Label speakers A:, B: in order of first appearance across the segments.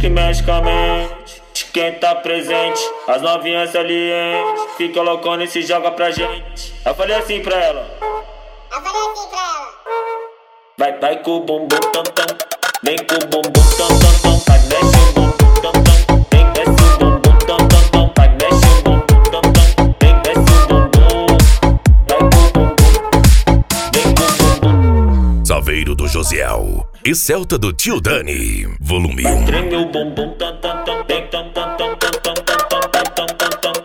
A: que mexe com a mente de quem tá presente. As novinhas salientes fica loucona e se joga pra gente. Eu falei assim pra ela. Vai com o bumbum tam tam, vem com o bumbum tam tam tam, vai mexe o bumbum tam tam, vem desce o bumbum tam tam tam, vai mexe o bumbum tam tam, vem desce o bumbum, vai com o bumbum, vem com o bumbum.
B: Saveiro do Josiel e Celta do Tio Dani, volume 1.
A: Treme o bumbum tam tam tam, vem tam tam tam tam tam tam tam tam tam tam.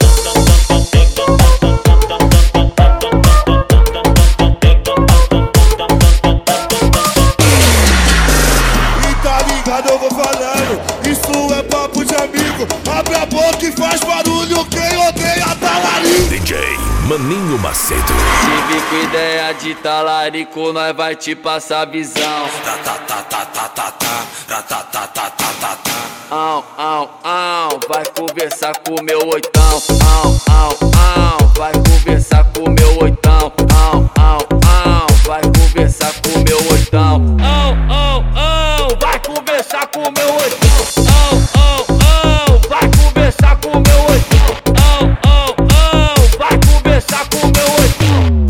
C: Eu vou falando, isso é papo de amigo. Abre a boca e faz barulho, quem odeia talarico.
B: DJ Maninho Macedo.
D: Se vir com ideia de talarico, nós vai te passar visão. Vai conversar com meu oitão. Vai conversar com meu oitão. Vai conversar com meu oitão. Vai conversar com meu oitão. Vai conversar com meu oitão. Vai conversar com meu oitão.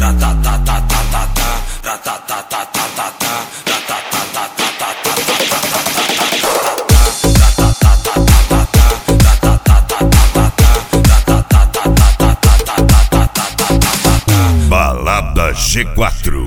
B: Balada G4.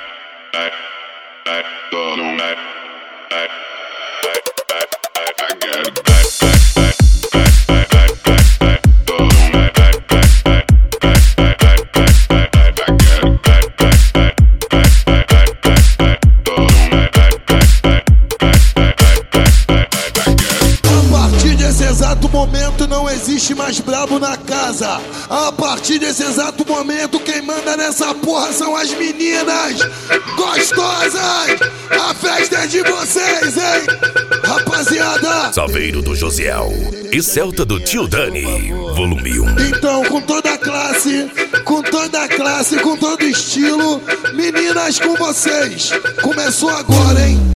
C: Exato momento não existe mais brabo na casa. A partir desse exato momento quem manda nessa porra são as meninas gostosas. A festa é de vocês, hein, rapaziada.
B: Saveiro do Josiel e Celta do Tio Dani, volume 1.
C: Então, com toda a classe, com todo estilo, meninas com vocês. Começou agora, hein.